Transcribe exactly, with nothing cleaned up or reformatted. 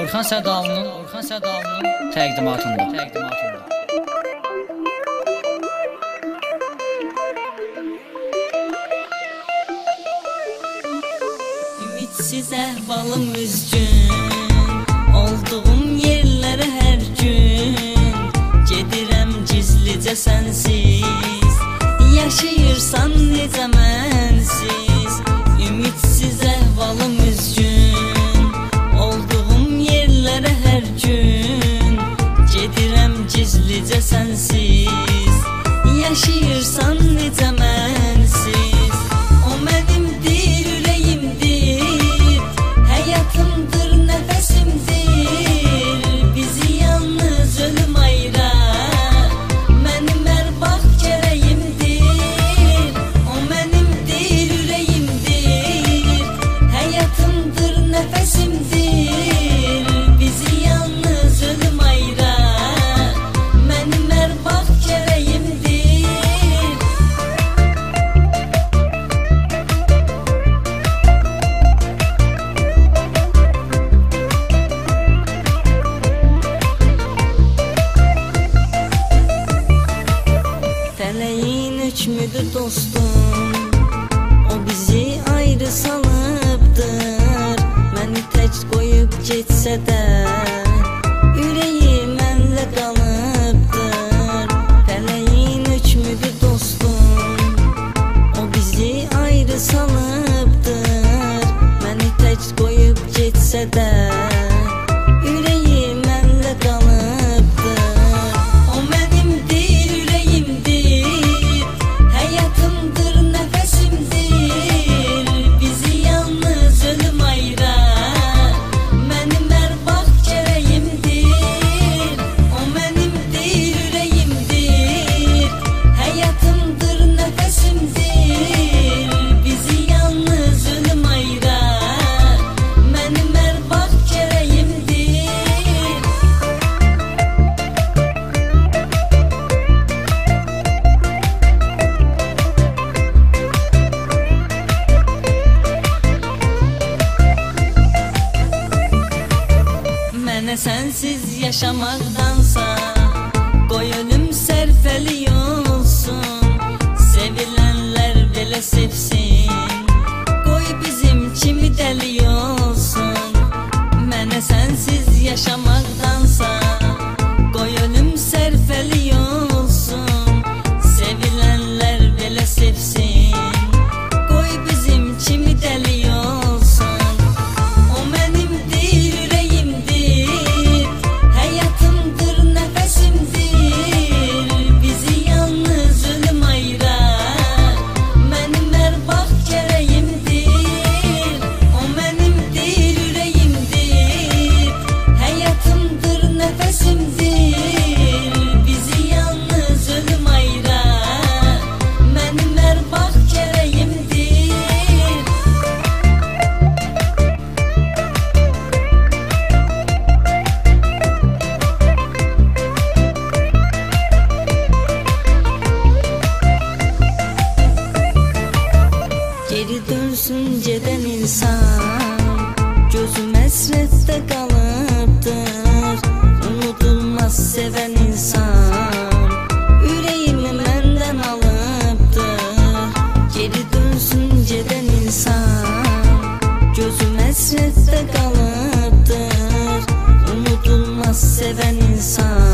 Orxan Sədalının, Orxan Sədalının təqdimatında. Təqdimatında. Ümidsiz əhvalım üzgün, olduğum yerlərə hər gün gedirəm gizlicə sənsiz, yaşayırsan necə mənsiz. Ümidsiz əhvalım üzgün, olduğum yerlərə hər gün gedirəm gizlicə sənsiz, yaşayırsan necə mənsiz. O mənimdir, ürəyimdir, həyatımdır, nəfəsimdir. Bizi yalnız ölüm ayırar, mənim hər vaxt gərəyimdir. O mənimdir, ürəyimdir, həyatımdır, nəfəsimdir. Bizi yalnız ölüm ayırar, mənim hər vaxt gərəyimdir. Fələyin hökmüdür dostum, o bizi ayrı salıbdır. Məni tək qoyub getsə də ürəyi mənlə qalıbdır. Fələyin hökmüdür dostum, o bizi ayrı salıbdır. Məni tək qoyub getsə də ürəyi mənlə qalıbdır. O mənimdir, ürəyimdir, həyatımdır, nəfəsimdir. Bizi yalnız ölüm ayırar, mənim hər vaxt gərəyimdir. O mənimdir, ürəyimdir, həyatımdır, nəfəsimdir. Bizi yalnız ölüm ayırar, mənim hər vaxt gərəyimdir. Mənə sənsiz yaşamaqdansa qoy ölüm sərfəli olsun. Sevilənlər belə sevsin, qoy bizim kimi dəli olsun. Mənə sənsiz yaşamaqdansa qoy ölüm sərfəli olsun. Sevilənlər belə sevsin, qoy bizim kimi dəli olsun. O mənimdir, ürəyimdir, həyatımdır, nəfəsimdir. Bizi yalnız ölüm ayırar, mənim hər vaxt gərəyimdir. O mənimdir, ürəyimdir, həyatımdır, nəfəsimdir. Bizi yalnız ölüm ayırar, mənim hər vaxt gərəyimdir. Geri dönsün gedən insan, gözüm həsrətdə qalıbdır. Unudulmaz sevən insan, ürəyimi məndən alıbdır. Geri dönsün gedən insan, gözüm həsrətdə qalıbdır. Unudulmaz sevən insan,